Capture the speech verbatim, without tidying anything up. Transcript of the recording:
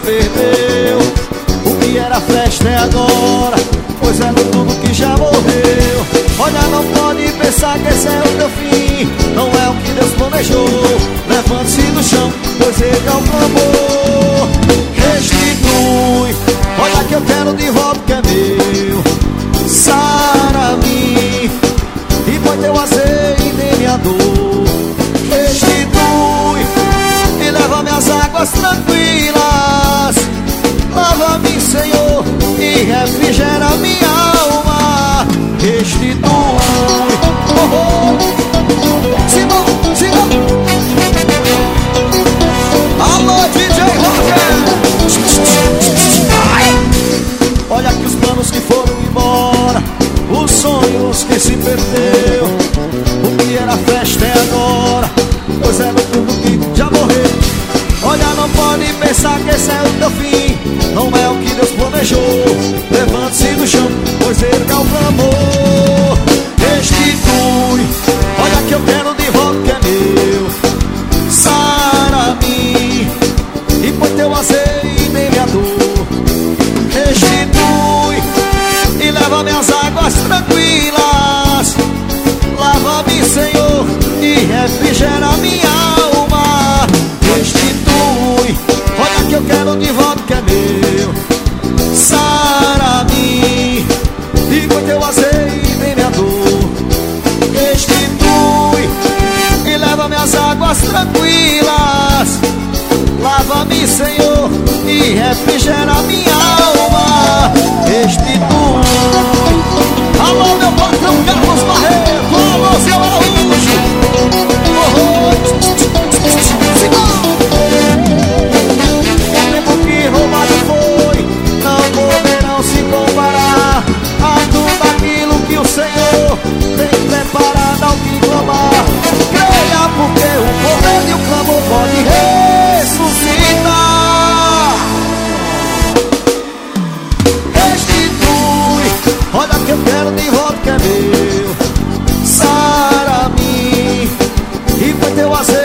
perdeu. O que era festa é agora, pois é no tudo que já morreu. Olha, não pode pensar que esse é o teu fim, não é o que Deus planejou. Levante-se do chão, pois ele é o clamor. Restitui, olha que eu quero de volta o que é meu. Sara-me e põe teu azeite em minha dor. Restitui e leva-me às águas tranquilas. Lava-me, Senhor, e refrigera minha alma. Restitui. Oh, oh. Simão, Simão. Alô, D J Roger. Olha que os planos que foram embora, os sonhos que se perdeu. O que era festa é agora, pois é no tudo que já morreu. Olha, não pode pensar que esse é o teu fim, não é o que Deus planejou. Levante-se do chão, pois ele é o clamor. Restitui, olha que eu quero de volta o que é meu. Sara-me e põe teu azeite em minha dor. Restitui e leva-me às águas tranquilas. Lava-me, Senhor, e refrigera minha alma. Restitui, olha que eu quero de volta o que é meu. Sara-me e põe teu azeite em minha dor. Restitui e leva-me às águas tranquilas. Lava-me, Senhor, e refrigera minha alma. Restitui. Alô, meu patrão Carlos Barreto. Alô, seu Araújo. Oh, oh. O tempo que roubado foi não poderão se comparar a tudo aquilo que o Senhor tem preparado ao que clamar. Creia, porque o poder e o clamor pode ressuscitar. Restitui, olha que eu quero de volta o que é meu. Sara-me e põe teu azeite